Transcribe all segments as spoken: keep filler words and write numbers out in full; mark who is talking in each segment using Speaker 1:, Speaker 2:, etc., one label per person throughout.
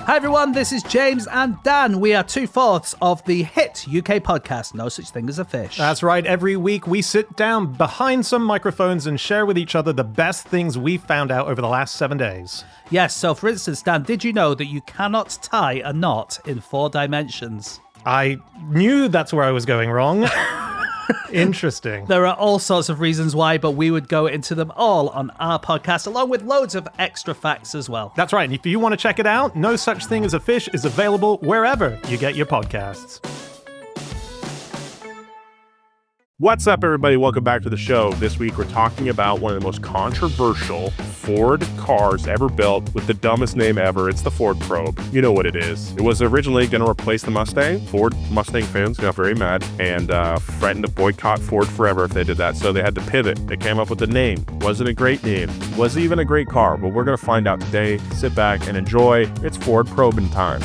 Speaker 1: Hi everyone, this is James and Dan. We are two-fourths of the hit U K podcast, No Such Thing as a Fish.
Speaker 2: That's right. Every week we sit down behind some microphones and share with each other the best things we found out over the last seven days.
Speaker 1: Yes, so for instance, Dan, did you know that you cannot tie a knot in four dimensions?
Speaker 2: I knew that's where I was going wrong. Interesting.
Speaker 1: There are all sorts of reasons why, but we would go into them all on our podcast, along with loads of extra facts as well.
Speaker 2: That's right. And if you want to check it out, No Such Thing as a Fish is available wherever you get your podcasts.
Speaker 3: What's up, everybody? Welcome back to the show. This week, we're talking about one of the most controversial Ford cars ever built with the dumbest name ever. It's the Ford Probe. You know what it is. It was originally going to replace the Mustang. Ford Mustang fans got very mad and uh, threatened to boycott Ford forever if they did that. So they had to pivot. They came up with a name. Wasn't a great name. Wasn't even a great car. But we're going to find out today. Sit back and enjoy. It's Ford Probe in time.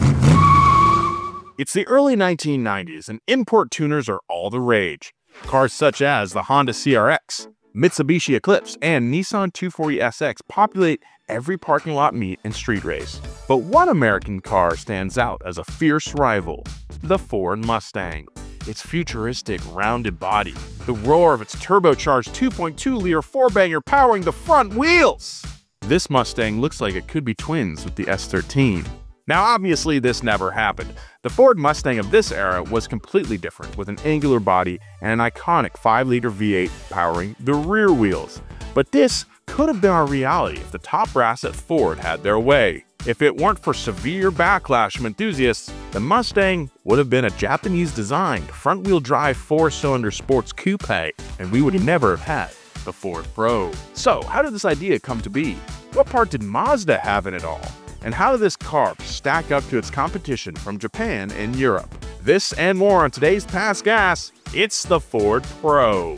Speaker 3: It's the early nineteen nineties, and import tuners are all the rage. Cars such as the Honda C R X, Mitsubishi Eclipse, and Nissan two forty S X populate every parking lot meet and street race. But one American car stands out as a fierce rival, the Ford Mustang. Its futuristic, rounded body, the roar of its turbocharged two point two liter four-banger powering the front wheels. This Mustang looks like it could be twins with the S thirteen. Now, obviously, this never happened. The Ford Mustang of this era was completely different, with an angular body and an iconic five liter V eight powering the rear wheels. But this could have been our reality if the top brass at Ford had their way. If it weren't for severe backlash from enthusiasts, the Mustang would have been a Japanese-designed front-wheel drive four-cylinder sports coupe, and we would never have had the Ford Probe. So, how did this idea come to be? What part did Mazda have in it all? And how did this car stack up to its competition from Japan and Europe? This and more on today's Pass Gas. It's the Ford Probe.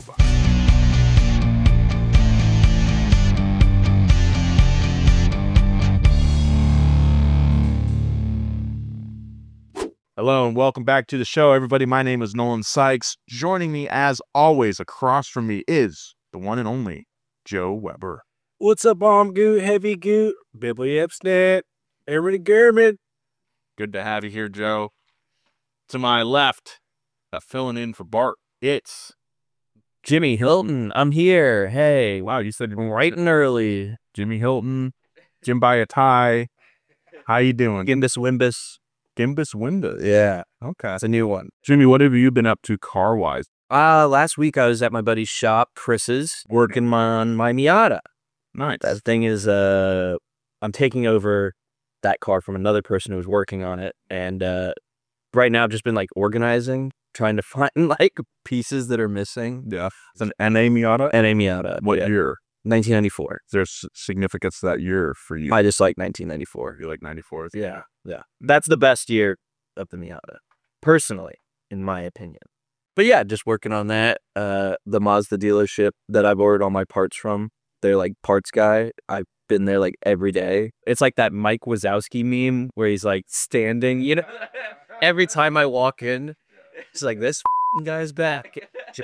Speaker 3: Hello and welcome back to the show, everybody. My name is Nolan Sykes. Joining me, as always, across from me is the one and only Joe Weber.
Speaker 4: What's up, Bomb Goot, Heavy Goot, Bibbly Epstead, Everybody German.
Speaker 3: Good to have you here, Joe. To my left, uh, filling in for Bart, it's
Speaker 4: Jimmy Hilton. I'm here. Hey, wow, you said bright and early.
Speaker 3: Jimmy Hilton, Jim by a tie. How you doing?
Speaker 4: Gimbus Wimbus.
Speaker 3: Gimbus Windows.
Speaker 4: Yeah,
Speaker 3: Okay.
Speaker 4: it's a new one.
Speaker 3: Jimmy, what have you been up to car-wise?
Speaker 4: Uh, last week I was at my buddy's shop, Chris's, working on my Miata.
Speaker 3: Nice.
Speaker 4: That thing is, uh, I'm taking over that car from another person who was working on it. And uh, right now I've just been like organizing, trying to find like pieces that are missing.
Speaker 3: Yeah. It's an N A Miata?
Speaker 4: N A Miata.
Speaker 3: What
Speaker 4: yeah.
Speaker 3: year?
Speaker 4: nineteen ninety-four.
Speaker 3: There's significance to that year for you.
Speaker 4: I just like nineteen ninety-four.
Speaker 3: You like ninety-four?
Speaker 4: Yeah, yeah. That's the best year of the Miata, personally, in my opinion. But yeah, just working on that. Uh, the Mazda dealership that I've ordered all my parts from, they're like parts guy. I've been there like every day. It's like that Mike Wazowski meme where he's like standing, you know, every time I walk in, it's like this guy's back.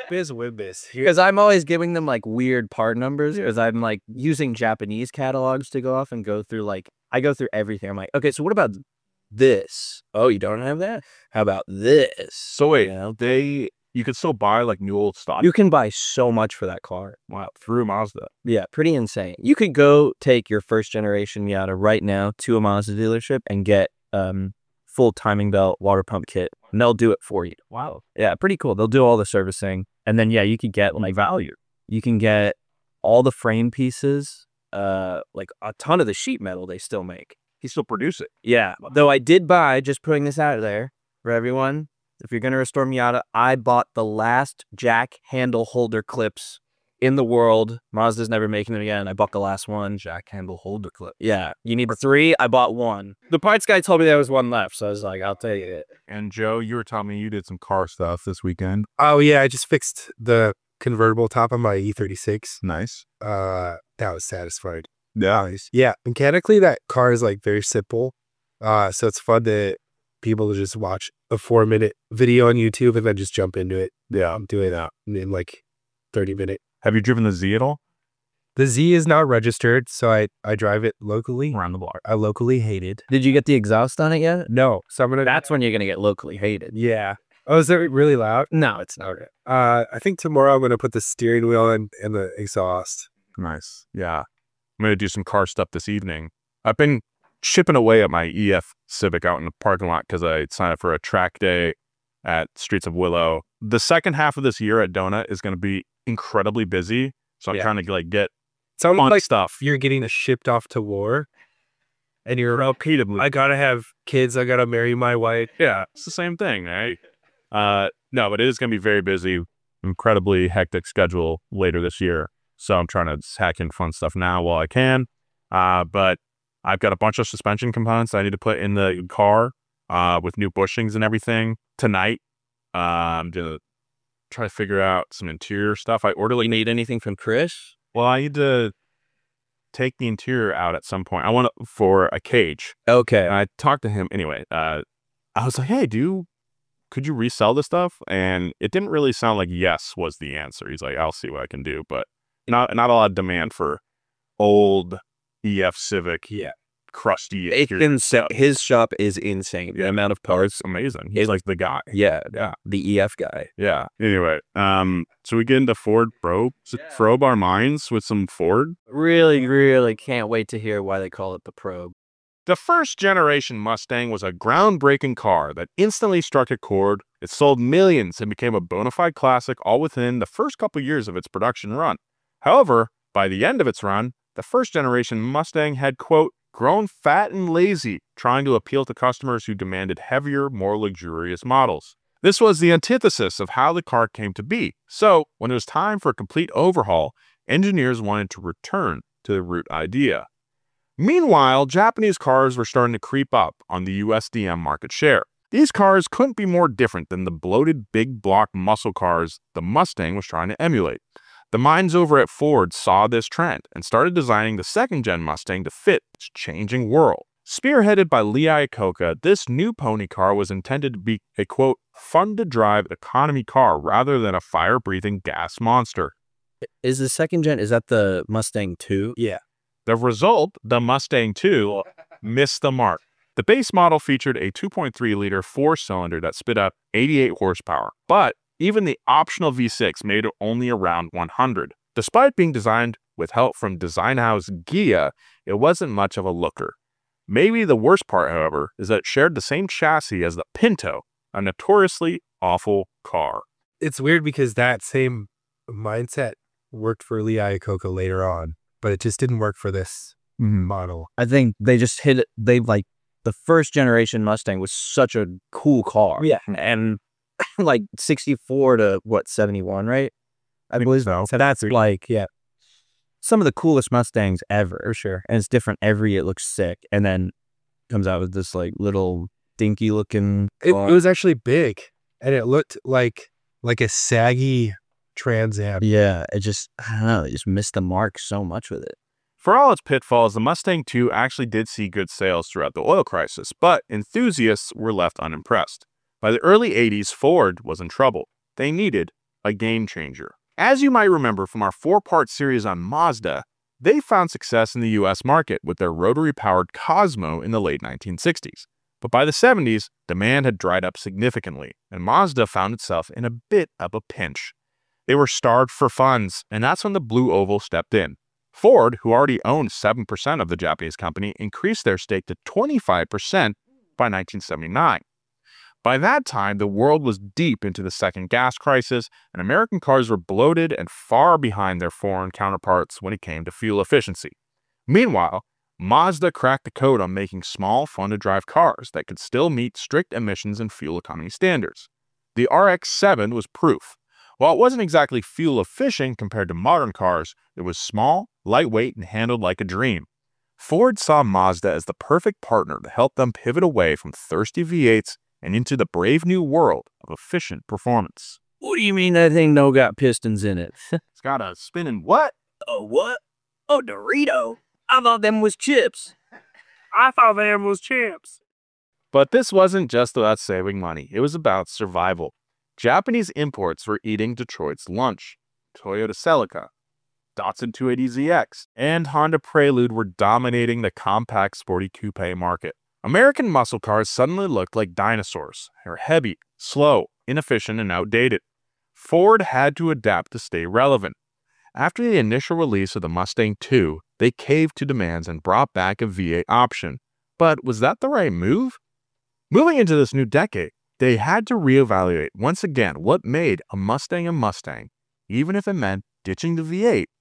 Speaker 4: Because I'm always giving them like weird part numbers because I'm like using Japanese catalogs to go off and go through like, I go through everything. I'm like, okay, so what about this? Oh, you don't have that? How about this?
Speaker 3: So wait,
Speaker 4: You know?
Speaker 3: they you could still buy like new old stock.
Speaker 4: You can buy so much for that car.
Speaker 3: Wow, through Mazda.
Speaker 4: Yeah, pretty insane. You could go take your first generation Miata right now to a Mazda dealership and get um full timing belt, water pump kit, and they'll do it for you.
Speaker 3: Wow.
Speaker 4: Yeah, pretty cool. They'll do all the servicing. And then yeah, you could get like
Speaker 3: Value.
Speaker 4: you can get all the frame pieces, uh like a ton of the sheet metal they still make.
Speaker 3: He still produce it.
Speaker 4: Yeah. Though I did buy, just putting this out there for everyone, if you're going to restore Miata, I bought the last jack handle holder clips in the world. Mazda's never making them again. I bought the last one.
Speaker 3: Jack handle holder clip.
Speaker 4: Yeah. You need three. I bought one. The parts guy told me there was one left. So I was like, I'll take it.
Speaker 3: And Joe, you were telling me you did some car stuff this weekend.
Speaker 5: Oh yeah, I just fixed the convertible top on my E thirty-six.
Speaker 3: Nice.
Speaker 5: Uh, that was satisfying.
Speaker 3: Yeah.
Speaker 5: Nice. Yeah, mechanically that car is like very simple. Uh, so it's fun to be able to just watch a four minute video on YouTube and then just jump into it.
Speaker 3: Yeah.
Speaker 5: I'm doing that in like thirty minutes.
Speaker 3: Have you driven the Z at all?
Speaker 5: The Z is not registered, so I, I drive it locally.
Speaker 2: Around the block.
Speaker 5: I locally hate it.
Speaker 4: Did you get the exhaust on it yet?
Speaker 5: No, so I'm gonna.
Speaker 4: That's when you're gonna get locally hated.
Speaker 5: Yeah. Oh, is that really loud?
Speaker 4: No, it's not.
Speaker 5: Uh, I think tomorrow I'm gonna put the steering wheel in and the exhaust.
Speaker 3: Nice. Yeah. I'm going to do some car stuff this evening. I've been chipping away at my E F Civic out in the parking lot because I signed up for a track day at Streets of Willow. The second half of this year at Donut is going to be incredibly busy. So I'm
Speaker 5: Yeah.
Speaker 3: trying to like get
Speaker 5: Sounds
Speaker 3: fun
Speaker 5: like
Speaker 3: stuff.
Speaker 5: you're getting shipped off to war, and you're.
Speaker 3: Repeatedly.
Speaker 5: I gotta have kids. I gotta marry my wife.
Speaker 3: Yeah, it's the same thing, right? Uh, no, but it is going to be very busy, incredibly hectic schedule later this year. So I'm trying to hack in fun stuff now while I can. Uh, but I've got a bunch of suspension components I need to put in the car uh, with new bushings and everything tonight. Uh, I'm going to try to figure out some interior stuff. I ordered like,
Speaker 4: You need anything from Chris?
Speaker 3: well, I need to take the interior out at some point. I want it for a cage.
Speaker 4: Okay.
Speaker 3: And I talked to him anyway. Uh, I was like, hey, do you, could you resell this stuff? And it didn't really sound like yes was the answer. He's like, I'll see what I can do. But not not a lot of demand for old E F Civic,
Speaker 5: Yeah.
Speaker 3: crusty.
Speaker 4: It's
Speaker 3: interior
Speaker 4: insane.
Speaker 3: stuff.
Speaker 4: His shop is insane. The
Speaker 3: Yeah.
Speaker 4: amount of parts.
Speaker 3: It's amazing. He's
Speaker 4: It-
Speaker 3: like the guy.
Speaker 4: Yeah.
Speaker 3: Yeah.
Speaker 4: The E F guy.
Speaker 3: Yeah. Anyway, um, so we get into Ford probe, so probe our minds with some Ford.
Speaker 4: Really, really can't wait to hear why they call it the Probe.
Speaker 3: The first generation Mustang was a groundbreaking car that instantly struck a chord. It sold millions and became a bona fide classic all within the first couple years of its production run. However, by the end of its run, the first generation Mustang had, quote, grown fat and lazy, trying to appeal to customers who demanded heavier, more luxurious models. This was the antithesis of how the car came to be. So, when it was time for a complete overhaul, engineers wanted to return to the root idea. Meanwhile, Japanese cars were starting to creep up on the U S D M market share. These cars couldn't be more different than the bloated big block muscle cars the Mustang was trying to emulate. The minds over at Ford saw this trend and started designing the second-gen Mustang to fit its changing world. Spearheaded by Lee Iacocca, this new pony car was intended to be a, quote, fun-to-drive economy car rather than a fire-breathing gas monster.
Speaker 4: Is the second gen, is that the Mustang two?
Speaker 5: Yeah.
Speaker 3: The result, the Mustang two, missed the mark. The base model featured a two point three liter four-cylinder that spit out eighty-eight horsepower, but even the optional V six made it only around one hundred. Despite being designed with help from design house Ghia, it wasn't much of a looker. Maybe the worst part, however, is that it shared the same chassis as the Pinto, a notoriously awful car.
Speaker 5: It's weird because that same mindset worked for Lee Iacocca later on, but it just didn't work for this model.
Speaker 4: I think they just hit it. They like the first generation Mustang was such a cool car.
Speaker 5: Yeah.
Speaker 4: And like sixty-four to what, seventy-one, right? I believe
Speaker 3: so.
Speaker 4: So that's like,
Speaker 5: Yeah.
Speaker 4: some of the coolest Mustangs ever. For sure. And it's different every, it looks sick. And then comes out with this like little dinky looking
Speaker 5: It,
Speaker 4: car.
Speaker 5: it was actually big, and it looked like like a saggy Trans Am.
Speaker 4: Yeah. It just, I don't know. It just missed the mark so much with it.
Speaker 3: For all its pitfalls, the Mustang two actually did see good sales throughout the oil crisis, but enthusiasts were left unimpressed. By the early eighties, Ford was in trouble. They needed a game changer. As you might remember from our four-part series on Mazda, they found success in the U S market with their rotary-powered Cosmo in the late nineteen sixties. But by the seventies, demand had dried up significantly, and Mazda found itself in a bit of a pinch. They were starved for funds, and that's when the Blue Oval stepped in. Ford, who already owned seven percent of the Japanese company, increased their stake to twenty-five percent by nineteen seventy-nine. By that time, the world was deep into the second gas crisis, and American cars were bloated and far behind their foreign counterparts when it came to fuel efficiency. Meanwhile, Mazda cracked the code on making small, fun-to-drive cars that could still meet strict emissions and fuel economy standards. The R X seven was proof. While it wasn't exactly fuel efficient compared to modern cars, it was small, lightweight, and handled like a dream. Ford saw Mazda as the perfect partner to help them pivot away from thirsty V eights and into the brave new world of efficient performance.
Speaker 4: What do you mean that thing no got pistons in it?
Speaker 3: It's got a spinning what?
Speaker 4: Oh, what? Oh, Dorito. I thought them was chips.
Speaker 5: I thought them was chips.
Speaker 3: But this wasn't just about saving money. It was about survival. Japanese imports were eating Detroit's lunch. Toyota Celica, Datsun two eighty Z X, and Honda Prelude were dominating the compact sporty coupe market. American muscle cars suddenly looked like dinosaurs. They were heavy, slow, inefficient, and outdated. Ford had to adapt to stay relevant. After the initial release of the Mustang two, they caved to demands and brought back a V eight option. But was that the right move? Moving into this new decade, they had to reevaluate once again what made a Mustang a Mustang, even if it meant ditching the V eight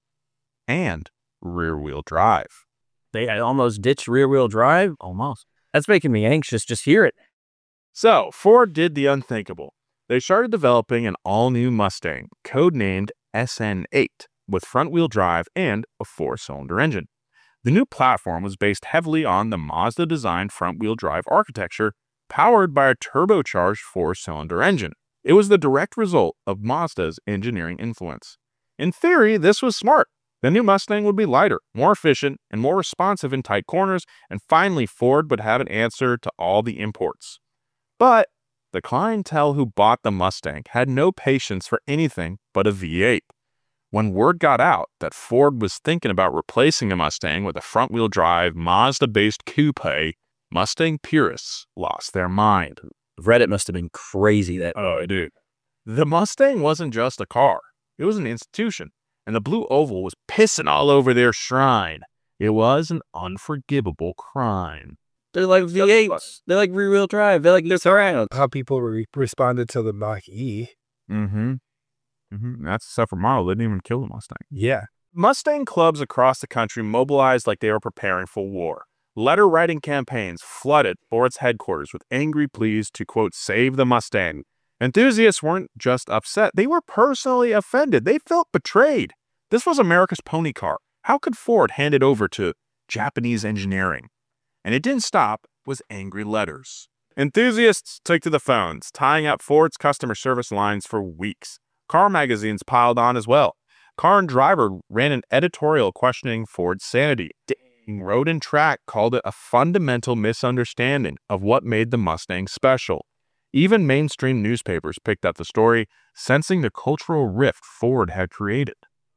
Speaker 3: and rear-wheel drive.
Speaker 4: They almost ditched rear-wheel drive? Almost. That's making me anxious. Just hear it.
Speaker 3: So, Ford did the unthinkable. They started developing an all-new Mustang, codenamed S N eight, with front-wheel drive and a four-cylinder engine. The new platform was based heavily on the Mazda-designed front-wheel drive architecture, powered by a turbocharged four-cylinder engine. It was the direct result of Mazda's engineering influence. In theory, this was smart. The new Mustang would be lighter, more efficient, and more responsive in tight corners, and finally Ford would have an answer to all the imports. But the clientele who bought the Mustang had no patience for anything but a V eight. When word got out that Ford was thinking about replacing the Mustang with a front-wheel drive, Mazda-based coupe, Mustang purists lost their mind.
Speaker 4: Reddit must have been crazy that.
Speaker 3: Oh, dude. The Mustang wasn't just a car. It was an institution. And the Blue Oval was pissing all over their shrine. It was an unforgivable crime.
Speaker 4: They're like V eights. They're like rear-wheel drive. They're like this around.
Speaker 5: How people re- responded to the Mach-E.
Speaker 3: Mm-hmm. Mm-hmm. That's a separate model. They didn't even kill the Mustang.
Speaker 5: Yeah.
Speaker 3: Mustang clubs across the country mobilized like they were preparing for war. Letter-writing campaigns flooded Ford's headquarters with angry pleas to, quote, save the Mustang. Enthusiasts weren't just upset. They were personally offended. They felt betrayed. This was America's pony car. How could Ford hand it over to Japanese engineering? And it didn't stop with angry letters. Enthusiasts took to the phones, tying up Ford's customer service lines for weeks. Car magazines piled on as well. Car and Driver ran an editorial questioning Ford's sanity. Dang, Road and Track called it a fundamental misunderstanding of what made the Mustang special. Even mainstream newspapers picked up the story, sensing the cultural rift Ford had created.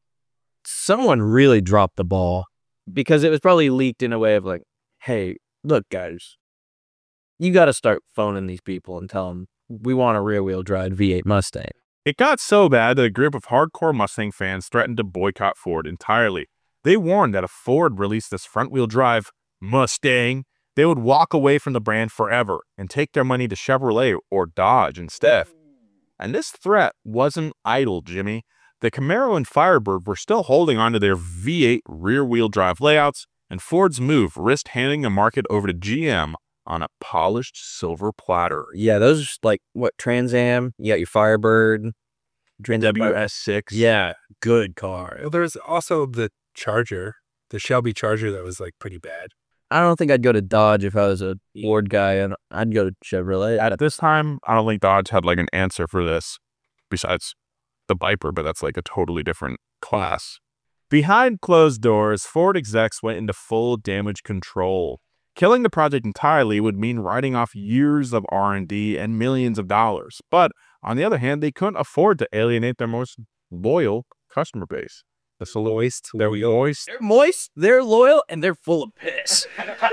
Speaker 4: Someone really dropped the ball because it was probably leaked in a way of like, hey, look, guys, you got to start phoning these people and tell them we want a rear-wheel drive V eight Mustang.
Speaker 3: It got so bad that a group of hardcore Mustang fans threatened to boycott Ford entirely. They warned that if Ford released this front-wheel drive Mustang, they would walk away from the brand forever and take their money to Chevrolet or Dodge instead. And this threat wasn't idle, Jimmy. The Camaro and Firebird were still holding onto their V eight rear-wheel drive layouts, and Ford's move risked handing the market over to G M on a polished silver platter.
Speaker 4: Yeah, those like what Trans Am. You got your Firebird, Trans Am
Speaker 3: W S six.
Speaker 4: Yeah, good car.
Speaker 5: Well, there's also the Charger, the Shelby Charger that was like pretty bad.
Speaker 4: I don't think I'd go to Dodge if I was a Ford guy, and I'd go to Chevrolet.
Speaker 3: At this time, I don't think Dodge had like an answer for this, besides the Viper, but that's like a totally different class. Behind closed doors, Ford execs went into full damage control. Killing the project entirely would mean writing off years of R and D and millions of dollars. But on the other hand, they couldn't afford to alienate their most loyal customer base. The
Speaker 5: So moist.
Speaker 3: They're moist.
Speaker 4: They're moist, they're loyal, and they're full of piss.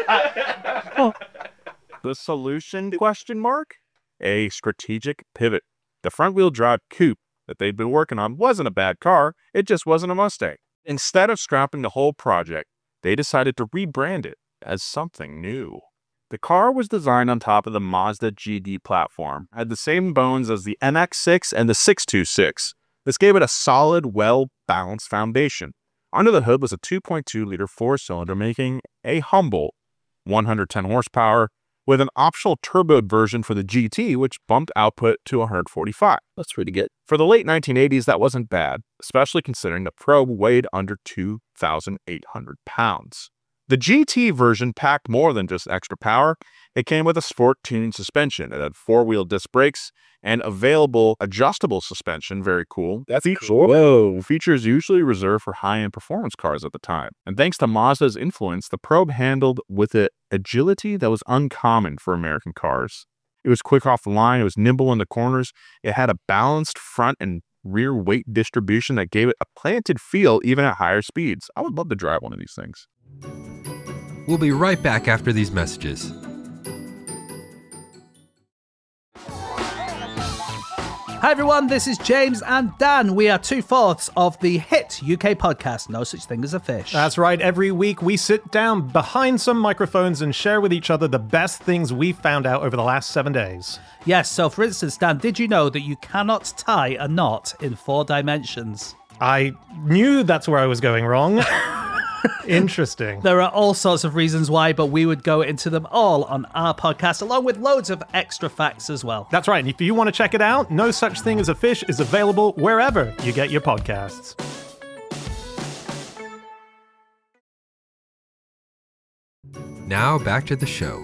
Speaker 3: The solution, question mark? A strategic pivot. The front-wheel drive coupe that they'd been working on wasn't a bad car, it just wasn't a Mustang. Instead of scrapping the whole project, they decided to rebrand it as something new. The car was designed on top of the Mazda G D platform, had the same bones as the M X six and the six twenty-six. This gave it a solid, well-balanced foundation. Under the hood was a two point two liter four-cylinder, making a humble one hundred ten horsepower, with an optional turboed version for the G T, which bumped output to one hundred forty-five.
Speaker 4: That's pretty good.
Speaker 3: For the late nineteen eighties, that wasn't bad, especially considering the Probe weighed under two thousand eight hundred pounds. The G T version packed more than just extra power. It came with a sport-tuned suspension. It had four-wheel disc brakes and available adjustable suspension. Very cool.
Speaker 5: That's
Speaker 3: Feature-
Speaker 5: cool.
Speaker 3: Whoa. Features usually reserved for high-end performance cars at the time. And thanks to Mazda's influence, the Probe handled with an agility that was uncommon for American cars. It was quick off the line. It was nimble in the corners. It had a balanced front and rear weight distribution that gave it a planted feel even at higher speeds. I would love to drive one of these things.
Speaker 6: We'll be right back after these messages.
Speaker 1: Hi everyone, this is James and Dan. We are two-fourths of the hit U K podcast, No Such Thing as a Fish.
Speaker 2: That's right. Every week we sit down behind some microphones and share with each other the best things we found out over the last seven days.
Speaker 1: Yes, so for instance, Dan, did you know that you cannot tie a knot in four dimensions?
Speaker 2: I knew that's where I was going wrong. Interesting.
Speaker 1: There are all sorts of reasons why, but we would go into them all on our podcast, along with loads of extra facts as well.
Speaker 2: That's right. And if you want to check it out, No Such Thing as a Fish is available wherever you get your podcasts.
Speaker 6: Now back to the show.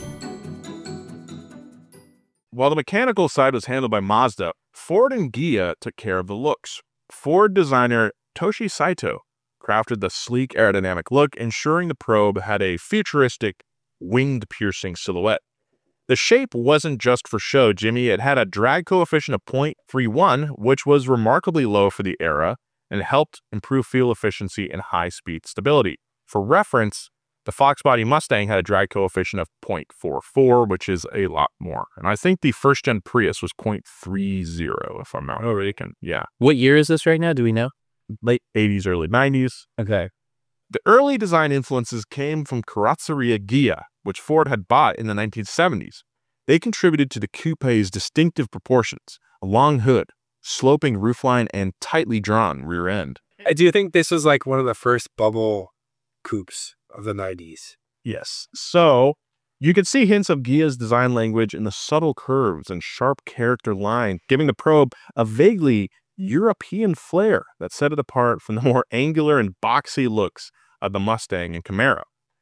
Speaker 3: While the mechanical side was handled by Mazda, Ford and Ghia took care of the looks. Ford designer Toshi Saito crafted the sleek aerodynamic look, ensuring the probe had a futuristic, winged-piercing silhouette. The shape wasn't just for show, Jimmy. It had a drag coefficient of zero point three one, which was remarkably low for the era, and helped improve fuel efficiency and high-speed stability. For reference, the Fox body Mustang had a drag coefficient of zero point four four, which is a lot more. And I think the first-gen Prius was zero point three zero, if I'm not mistaken. Yeah.
Speaker 4: What year is this right now? Do we know?
Speaker 3: Late eighties, early nineties.
Speaker 4: Okay.
Speaker 3: The early design influences came from Carrozzeria Ghia, which Ford had bought in the nineteen seventies. They contributed to the coupe's distinctive proportions, a long hood, sloping roofline, and tightly drawn rear end.
Speaker 5: I do think this was like one of the first bubble coupes of the nineties.
Speaker 3: Yes. So you can see hints of Ghia's design language in the subtle curves and sharp character line, giving the probe a vaguely European flair that set it apart from the more angular and boxy looks of the Mustang and Camaro.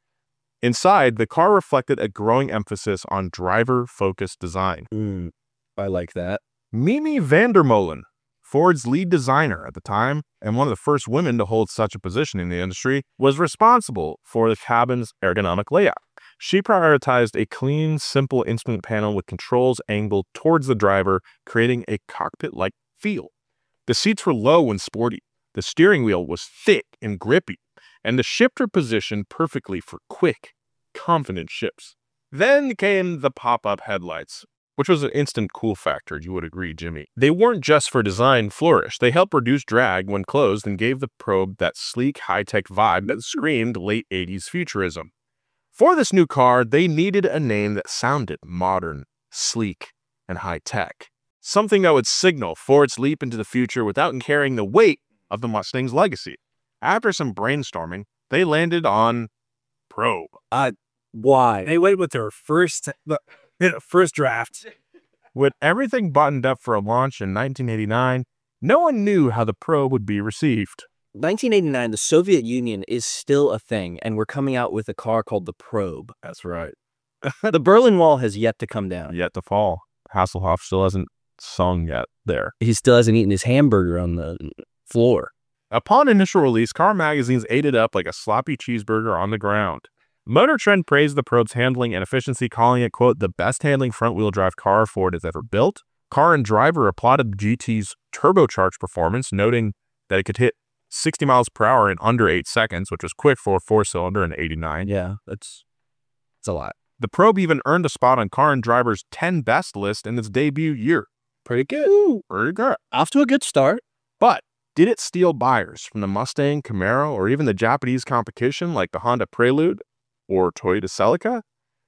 Speaker 3: Inside, the car reflected a growing emphasis on driver-focused design.
Speaker 4: Mm, I like that.
Speaker 3: Mimi Vandermolen, Ford's lead designer at the time, and one of the first women to hold such a position in the industry, was responsible for the cabin's ergonomic layout. She prioritized a clean, simple instrument panel with controls angled towards the driver, creating a cockpit-like feel. The seats were low and sporty, the steering wheel was thick and grippy, and the shifter positioned perfectly for quick, confident shifts. Then came the pop-up headlights, which was an instant cool factor, you would agree, Jimmy. They weren't just for design flourish, they helped reduce drag when closed and gave the probe that sleek, high-tech vibe that screamed late eighties futurism. For this new car, they needed a name that sounded modern, sleek, and high-tech. Something that would signal Ford's leap into the future without carrying the weight of the Mustang's legacy. After some brainstorming, they landed on Probe.
Speaker 4: Uh, why?
Speaker 5: They went with their first, the first draft.
Speaker 3: With everything buttoned up for a launch in nineteen eighty-nine, no one knew how the Probe would be received.
Speaker 4: nineteen eighty-nine, the Soviet Union is still a thing, and we're coming out with a car called the Probe.
Speaker 3: That's right.
Speaker 4: The Berlin Wall has yet to come down.
Speaker 3: Yet to fall. Hasselhoff still hasn't sung yet there.
Speaker 4: He still hasn't eaten his hamburger on the floor.
Speaker 3: Upon initial release, car magazines ate it up like a sloppy cheeseburger on the ground. Motor Trend praised the Probe's handling and efficiency, calling it, quote, the best handling front-wheel drive car Ford has ever built. Car and Driver applauded the G T's turbocharged performance, noting that it could hit sixty miles per hour in under eight seconds, which was quick for a four-cylinder in eighty-nine.
Speaker 4: Yeah, that's, that's a lot.
Speaker 3: The Probe even earned a spot on Car and Driver's ten best list in its debut year.
Speaker 4: Pretty good. Ooh,
Speaker 3: pretty good.
Speaker 4: Off to a good start.
Speaker 3: But did it steal buyers from the Mustang, Camaro, or even the Japanese competition like the Honda Prelude or Toyota Celica?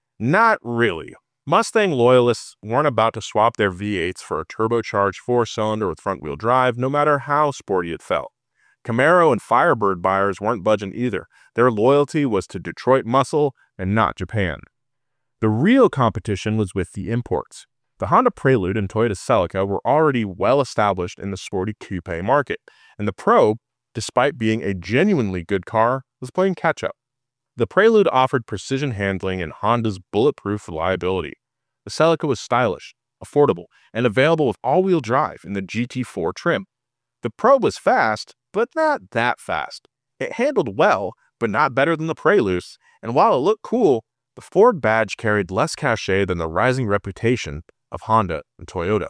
Speaker 3: Not really. Mustang loyalists weren't about to swap their V eights for a turbocharged four-cylinder with front-wheel drive, no matter how sporty it felt. Camaro and Firebird buyers weren't budging either. Their loyalty was to Detroit muscle and not Japan. The real competition was with the imports. The Honda Prelude and Toyota Celica were already well established in the sporty coupe market, and the Probe, despite being a genuinely good car, was playing catch-up. The Prelude offered precision handling and Honda's bulletproof reliability. The Celica was stylish, affordable, and available with all-wheel drive in the G T four trim. The Probe was fast, but not that fast. It handled well, but not better than the Prelude, and while it looked cool, the Ford badge carried less cachet than the rising reputation of Honda and Toyota.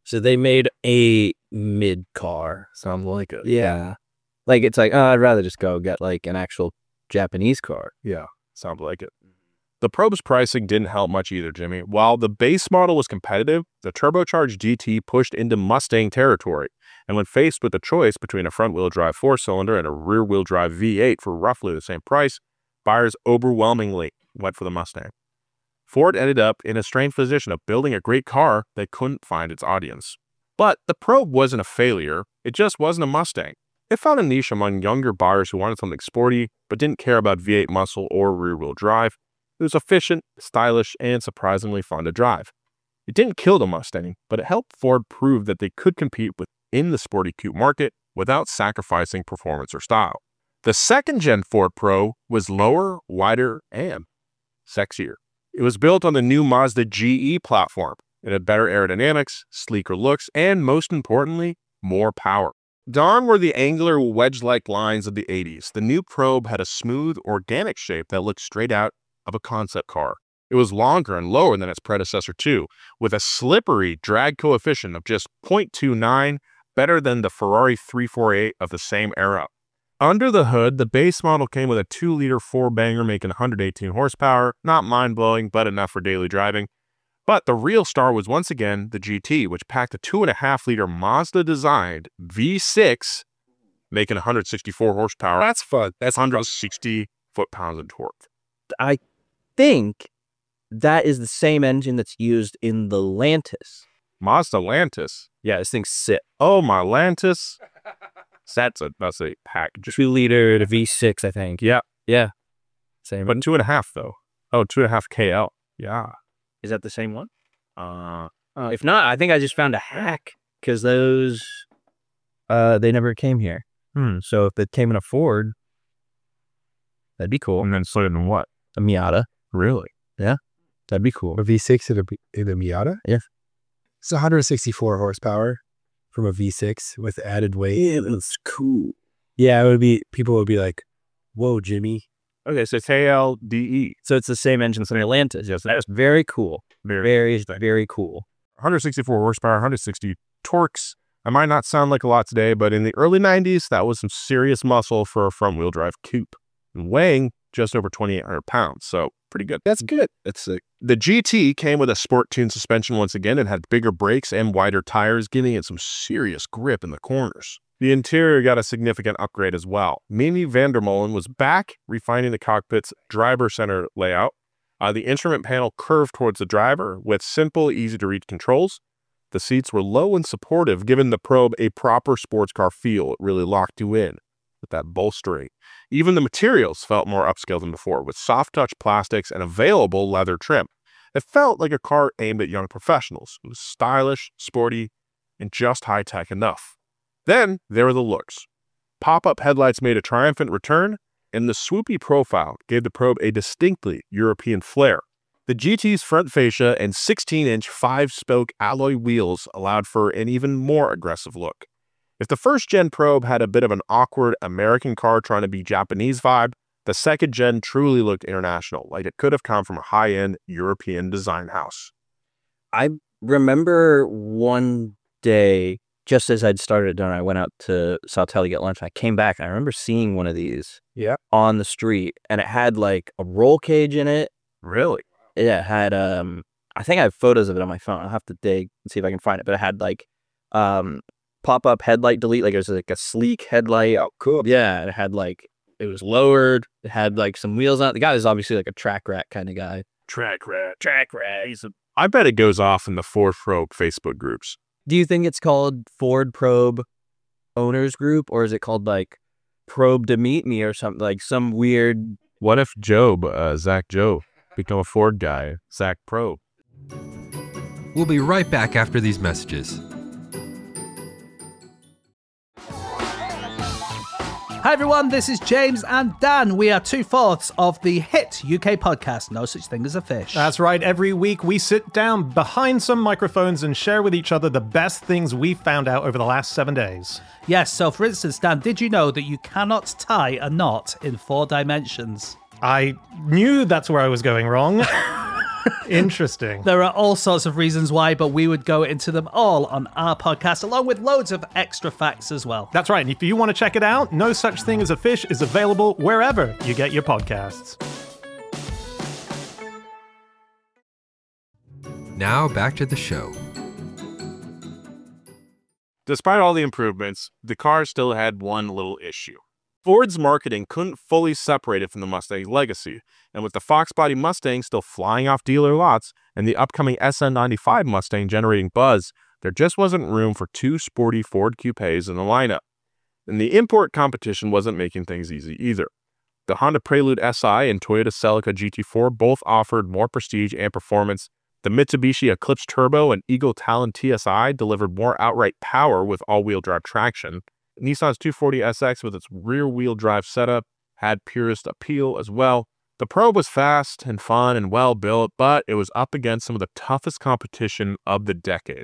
Speaker 4: So they made a mid car. Sounds like it. Yeah. Like, it's like, oh, I'd rather just go get like an actual Japanese car.
Speaker 3: Yeah, sounds like it. The Probe's pricing didn't help much either, Jimmy. While the base model was competitive, the turbocharged G T pushed into Mustang territory. And when faced with the choice between a front-wheel drive four-cylinder and a rear-wheel drive V eight for roughly the same price, buyers overwhelmingly went for the Mustang. Ford ended up in a strange position of building a great car that couldn't find its audience. But the Probe wasn't a failure, it just wasn't a Mustang. It found a niche among younger buyers who wanted something sporty, but didn't care about V eight muscle or rear-wheel drive. It was efficient, stylish, and surprisingly fun to drive. It didn't kill the Mustang, but it helped Ford prove that they could compete within the sporty coupe market without sacrificing performance or style. The second-gen Ford Probe was lower, wider, and sexier. It was built on the new Mazda G E platform. It had better aerodynamics, sleeker looks, and most importantly, more power. Gone were the angular wedge-like lines of the eighties. The new Probe had a smooth, organic shape that looked straight out of a concept car. It was longer and lower than its predecessor too, with a slippery drag coefficient of just zero point two nine, better than the Ferrari three forty-eight of the same era. Under the hood, the base model came with a two liter four-banger making one hundred eighteen horsepower, not mind-blowing, but enough for daily driving. But the real star was once again the G T, which packed a two point five liter Mazda-designed V six, making one hundred sixty-four horsepower.
Speaker 5: That's fun. That's
Speaker 3: one hundred sixty foot-pounds of torque.
Speaker 4: I think that is the same engine that's used in the Lantis.
Speaker 3: Mazda Lantis.
Speaker 4: Yeah, this thing's sick.
Speaker 3: Oh, my Lantis. That's a that's a package.
Speaker 4: Two liter to V six, I think.
Speaker 3: Yeah,
Speaker 4: Yeah. Same.
Speaker 3: but two and a half though. Oh, two and a half K L. Yeah.
Speaker 4: Is that the same one? Uh, uh, if not, I think I just found a hack because those, uh, they never came here.
Speaker 3: Hmm.
Speaker 4: So if it came in a Ford, that'd be cool.
Speaker 3: And then slid in what?
Speaker 4: A Miata.
Speaker 3: Really?
Speaker 4: That'd be cool.
Speaker 5: a V six in a, in a Miata?
Speaker 4: Yeah.
Speaker 5: It's one hundred sixty-four horsepower from a V six with added weight.
Speaker 4: Yeah, that's cool.
Speaker 5: Yeah, it would be, people would be like, whoa, Jimmy.
Speaker 3: Okay, so K L D E.
Speaker 4: So it's the same engine as an Atlantis. Yes, that's very cool.
Speaker 3: Very,
Speaker 4: Very, very cool.
Speaker 3: one hundred sixty-four horsepower, one hundred sixty torques. I might not sound like a lot today, but in the early nineties, that was some serious muscle for a front-wheel drive coupe. And weighing just over twenty-eight hundred pounds, so pretty good.
Speaker 5: That's good. That's sick.
Speaker 3: The G T came with a sport tuned suspension once again and had bigger brakes and wider tires, giving it some serious grip in the corners. The interior got a significant upgrade as well. Mimi van der Molen was back, refining the cockpit's driver center layout. Uh, the instrument panel curved towards the driver with simple, easy-to-reach controls. The seats were low and supportive, giving the Probe a proper sports car feel. It really locked you in with that bolstering. Even the materials felt more upscale than before, with soft-touch plastics and available leather trim. It felt like a car aimed at young professionals. It was stylish, sporty, and just high-tech enough. Then there were the looks. Pop-up headlights made a triumphant return, and the swoopy profile gave the Probe a distinctly European flair. The G T's front fascia and sixteen inch five-spoke alloy wheels allowed for an even more aggressive look. If the first-gen Probe had a bit of an awkward American car trying to be Japanese vibe, the second-gen truly looked international, like it could have come from a high-end European design house.
Speaker 4: I remember one day, just as I'd started dinner, I went out to Sautel to get lunch. I came back and I remember seeing one of these
Speaker 5: Yeah.
Speaker 4: on the street, and it had like a roll cage in it.
Speaker 3: Really?
Speaker 4: Yeah, it had um I think I have photos of it on my phone. I'll have to dig and see if I can find it. But it had like um pop-up headlight delete, like it was like a sleek headlight.
Speaker 5: Oh, cool.
Speaker 4: Yeah, it had like it was lowered. It had like some wheels on it. The guy was obviously like a track rat kind of guy.
Speaker 3: Track rat. Track rat. He's a... I bet it goes off in the Ford Probe Facebook groups.
Speaker 4: Do you think it's called Ford Probe Owners Group, or is it called like Probe to Meet Me or something, like some weird?
Speaker 3: What if Job, uh, Zach Job, become a Ford guy, Zach Probe?
Speaker 6: We'll be right back after these messages.
Speaker 1: Hi everyone, this is James and Dan. We are two-fourths of the hit U K podcast, No Such Thing as a Fish.
Speaker 2: That's right. Every week we sit down behind some microphones and share with each other the best things we found out over the last seven days.
Speaker 1: Yes, so for instance, Dan, did you know that you cannot tie a knot in four dimensions?
Speaker 2: I knew that's where I was going wrong. Interesting.
Speaker 1: There are all sorts of reasons why, but we would go into them all on our podcast, along with loads of extra facts as well.
Speaker 2: That's right. And if you want to check it out, No Such Thing as a Fish is available wherever you get your podcasts.
Speaker 6: Now back to the show.
Speaker 3: Despite all the improvements, the car still had one little issue. Ford's marketing couldn't fully separate it from the Mustang's legacy, and with the Fox body Mustang still flying off dealer lots and the upcoming S N ninety-five Mustang generating buzz, there just wasn't room for two sporty Ford coupes in the lineup. And the import competition wasn't making things easy either. The Honda Prelude S I and Toyota Celica G T four both offered more prestige and performance. The Mitsubishi Eclipse Turbo and Eagle Talon T S I delivered more outright power with all-wheel drive traction. Nissan's two forty S X with its rear-wheel drive setup had purist appeal as well. The Probe was fast and fun and well-built, but it was up against some of the toughest competition of the decade.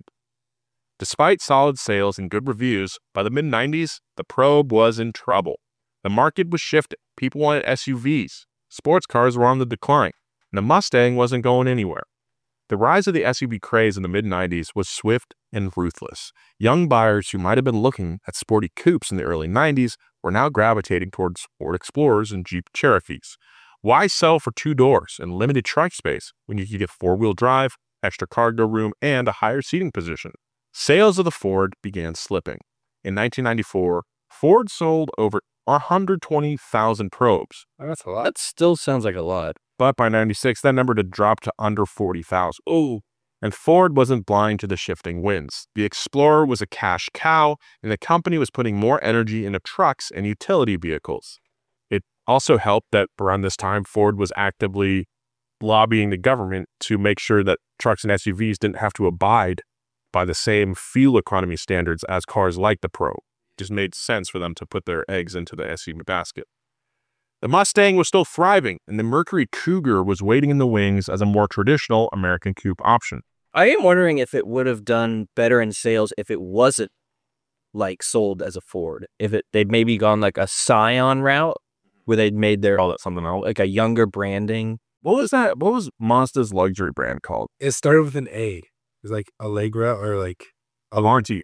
Speaker 3: Despite solid sales and good reviews, by the mid nineties, the Probe was in trouble. The market was shifting. People wanted S U Vs. Sports cars were on the decline, and the Mustang wasn't going anywhere. The rise of the S U V craze in the mid nineties was swift and ruthless. Young buyers who might have been looking at sporty coupes in the early nineties were now gravitating towards Ford Explorers and Jeep Cherokees. Why sell for two doors and limited trunk space when you could get four-wheel drive, extra cargo room, and a higher seating position? Sales of the Ford began slipping. In nineteen ninety-four, Ford sold over one hundred twenty thousand Probes.
Speaker 5: Oh, that's a lot.
Speaker 4: That still sounds like a lot.
Speaker 3: But by ninety-six, that number had dropped to under forty thousand. Oh, and Ford wasn't blind to the shifting winds. The Explorer was a cash cow, and the company was putting more energy into trucks and utility vehicles. It also helped that around this time, Ford was actively lobbying the government to make sure that trucks and S U Vs didn't have to abide by the same fuel economy standards as cars like the Probe. It just made sense for them to put their eggs into the S U V basket. The Mustang was still thriving, and the Mercury Cougar was waiting in the wings as a more traditional American coupe option.
Speaker 4: I am wondering if it would have done better in sales if it wasn't like sold as a Ford. If it they'd maybe gone like a Scion route where they'd made their
Speaker 3: Call it something else.
Speaker 4: like a younger branding.
Speaker 3: What was that? What was Mazda's luxury brand called?
Speaker 5: It started with an A. It was like Allegra or like
Speaker 3: Avanti.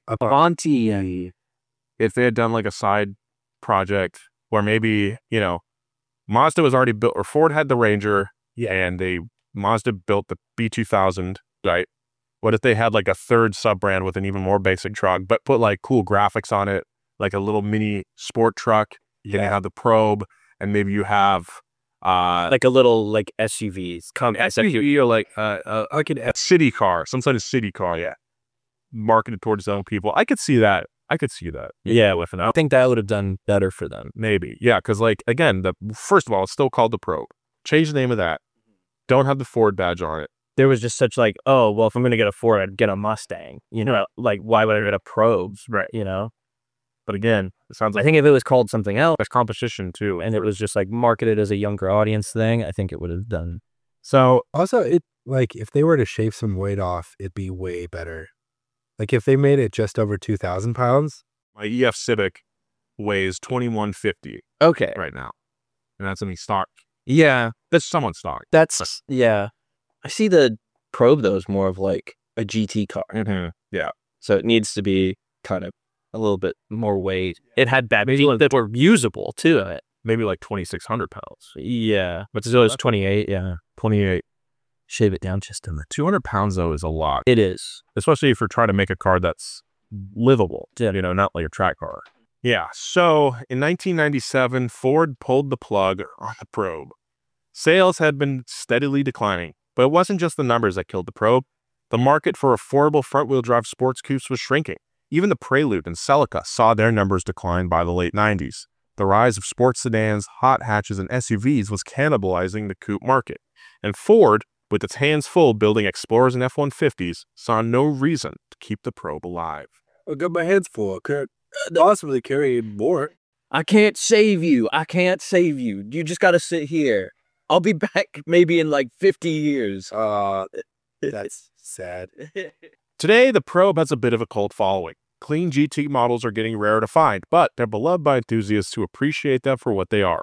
Speaker 4: Avanti.
Speaker 3: If they had done like a side project where maybe, you know, Mazda was already built, or Ford had the Ranger,
Speaker 5: Yeah.
Speaker 3: and they Mazda built the B two thousand, right? What if they had like a third sub-brand with an even more basic truck, but put like cool graphics on it, like a little mini sport truck? You
Speaker 5: Yeah.
Speaker 3: can have the Probe, and maybe you have uh,
Speaker 4: Like a little like S U Vs. Come
Speaker 3: S U V or like uh, uh, like a city car, some sort of city car, yeah, marketed towards young people. I could see that. I could see that.
Speaker 4: Yeah, with an I think that would have done better for them.
Speaker 3: Maybe, yeah, because like again, the first of all, it's still called the Probe. Change the name of that. Don't have the Ford badge on it.
Speaker 4: There was just such like, oh, well, if I'm going to get a Ford, I'd get a Mustang. You know, like why would I get a Probes?
Speaker 3: Right.
Speaker 4: You know,
Speaker 3: But again, it sounds
Speaker 4: I
Speaker 3: like
Speaker 4: think if it was called something else
Speaker 3: there's competition too.
Speaker 4: and it was just like marketed as a younger audience thing, I think it would have done.
Speaker 3: So
Speaker 5: Also, it like if they were to shave some weight off, it'd be way better. Like if they made it just over two thousand pounds.
Speaker 3: my E F Civic weighs twenty-one fifty
Speaker 4: Okay.
Speaker 3: right now, and that's in stock.
Speaker 4: Yeah.
Speaker 3: That's somewhat stock.
Speaker 4: That's, yeah. I see the Probe, though, is more of like a G T car.
Speaker 3: Mm-hmm. Yeah.
Speaker 4: So it needs to be kind of a little bit more weight. It had bad feet that were usable, too. It.
Speaker 3: Maybe like twenty-six hundred pounds.
Speaker 4: Yeah. But still, it's twenty-eight. Yeah.
Speaker 3: twenty-eight.
Speaker 4: Shave it down just a bit.
Speaker 3: two hundred pounds, though, is a lot.
Speaker 4: It is.
Speaker 3: Especially if you're trying to make a car that's livable,
Speaker 4: Yeah.
Speaker 3: you know, not like a track car. Yeah. So in nineteen ninety-seven, Ford pulled the plug on the Probe. Sales had been steadily declining, but it wasn't just the numbers that killed the Probe. The market for affordable front-wheel drive sports coupes was shrinking. Even the Prelude and Celica saw their numbers decline by the late nineties. The rise of sports sedans, hot hatches, and S U Vs was cannibalizing the coupe market. And Ford, with its hands full building Explorers and F one fifties, saw no reason to keep the Probe alive.
Speaker 5: I got my hands full. I can't possibly carry more.
Speaker 4: I can't save you. I can't save you. You just got to sit here. I'll be back maybe in like fifty years.
Speaker 5: Uh, that's sad.
Speaker 3: Today, the Probe has a bit of a cult following. Clean G T models are getting rare to find, but they're beloved by enthusiasts who appreciate them for what they are.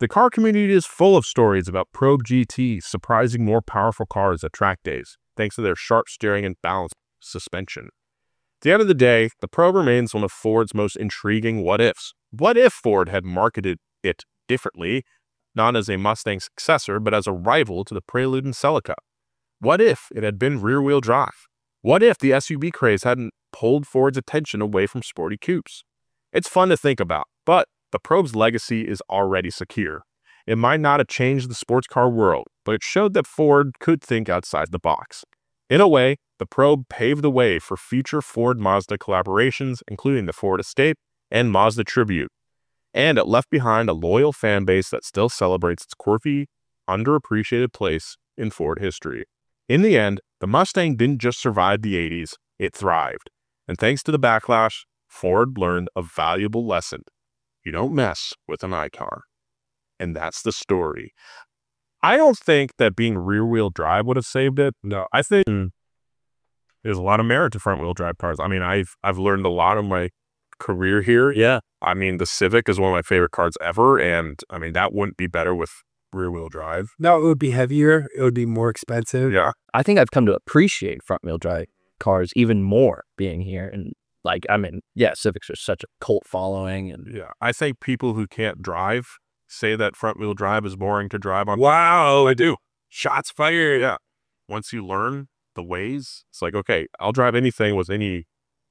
Speaker 3: The car community is full of stories about Probe G T surprising more powerful cars at track days, thanks to their sharp steering and balanced suspension. At the end of the day, the Probe remains one of Ford's most intriguing what-ifs. What if Ford had marketed it differently, not as a Mustang successor, but as a rival to the Prelude and Celica? What if it had been rear-wheel drive? What if the S U V craze hadn't pulled Ford's attention away from sporty coupes? It's fun to think about, but the Probe's legacy is already secure. It might not have changed the sports car world, but it showed that Ford could think outside the box. In a way, the Probe paved the way for future Ford-Mazda collaborations, including the Ford Escape and Mazda Tribute. And it left behind a loyal fan base that still celebrates its quirky, underappreciated place in Ford history. In the end, the Mustang didn't just survive the eighties, it thrived. And thanks to the backlash, Ford learned a valuable lesson. You don't mess with an iCar. And that's the story. I don't think that being rear-wheel drive would have saved it.
Speaker 5: No.
Speaker 3: I think there's a lot of merit to front-wheel drive cars. I mean, I've I've learned a lot of my career here.
Speaker 4: Yeah.
Speaker 3: I mean, the Civic is one of my favorite cars ever, and I mean, that wouldn't be better with rear-wheel drive.
Speaker 5: No, it would be heavier. It would be more expensive.
Speaker 3: Yeah.
Speaker 4: I think I've come to appreciate front-wheel drive cars even more being here. And like, I mean, yeah, Civics are such a cult following. And
Speaker 3: Yeah. I think people who can't drive say that front-wheel drive is boring to drive on.
Speaker 5: Wow.
Speaker 3: I do. Shots fired. Yeah. Once you learn the ways, it's like, okay, I'll drive anything with any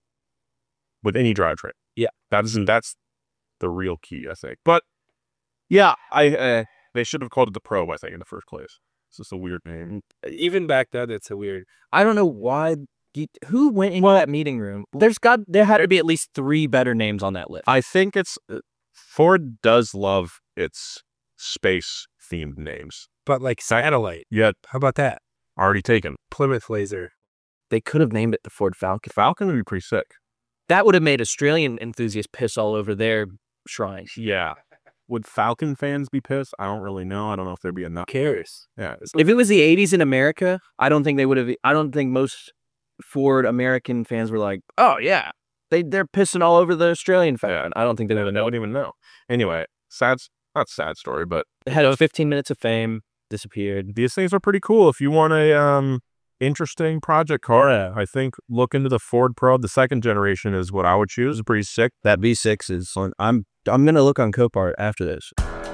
Speaker 3: with any drivetrain.
Speaker 4: Yeah.
Speaker 3: That's that's the real key, I think. But yeah, I uh, they should have called it the Probe, I think, in the first place. It's just a weird name.
Speaker 5: Even back then, it's a weird.
Speaker 4: I don't know why. you- Who went into that meeting room? There's got there had to be at least three better names on that list.
Speaker 3: I think it's uh, Ford does love its space themed names.
Speaker 5: But like satellite.
Speaker 3: Yet
Speaker 5: How about that?
Speaker 3: already taken.
Speaker 5: Plymouth Laser.
Speaker 4: They could have named it the Ford Falcon.
Speaker 3: Falcon would be pretty sick.
Speaker 4: That would have made Australian enthusiasts piss all over their shrines.
Speaker 3: Yeah. Would Falcon fans be pissed? I don't really know. I don't know if there'd be enough.
Speaker 5: Who cares?
Speaker 3: Yeah. It's,
Speaker 4: If it was the eighties in America, I don't think they would have. I don't think most Ford American fans were like, "Oh yeah, they they're pissing all over the Australian fan." I don't think they would
Speaker 3: I
Speaker 4: know.
Speaker 3: wouldn't even know. Anyway, sad, not sad story, but
Speaker 4: They had fifteen minutes of fame, disappeared.
Speaker 3: these things are pretty cool. If you want a um interesting project car, I think look into the Ford Probe. The second generation is what I would choose. It's pretty sick.
Speaker 4: That V six is. On, I'm I'm gonna look on Copart after this.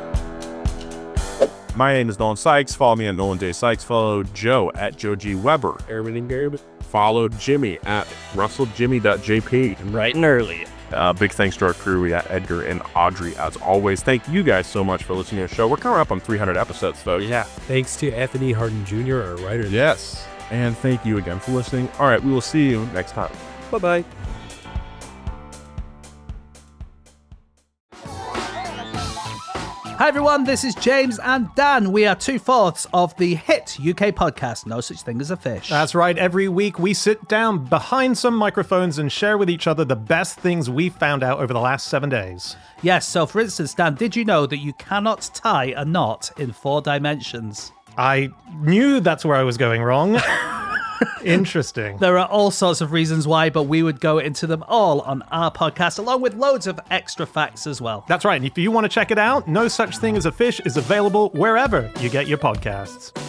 Speaker 3: My name is Nolan Sykes. Follow me at Nolan J Sykes. Follow Joe at Joe G Weber.
Speaker 5: Airman and Garb.
Speaker 3: Follow Jimmy at russell jimmy dot j p.
Speaker 4: Right and early.
Speaker 3: Uh, big thanks to our crew. We got Edgar and Audrey as always. Thank you guys so much for listening to the show. We're coming up on three hundred episodes, folks.
Speaker 5: Yeah. Thanks to Anthony Harden Junior, our writer.
Speaker 3: Yes. And thank you again for listening. All right, we will see you next time.
Speaker 4: Bye bye.
Speaker 1: Hi everyone, this is James and Dan. We are two-fourths of the hit U K podcast, No Such Thing as a Fish.
Speaker 2: That's right. Every week we sit down behind some microphones and share with each other the best things we found out over the last seven days.
Speaker 1: Yes, so for instance, Dan, did you know that you cannot tie a knot in four dimensions?
Speaker 2: I knew that's where I was going wrong. Interesting.
Speaker 1: There are all sorts of reasons why, but we would go into them all on our podcast, along with loads of extra facts as well.
Speaker 2: That's right. And if you want to check it out, No Such Thing as a Fish is available wherever you get your podcasts.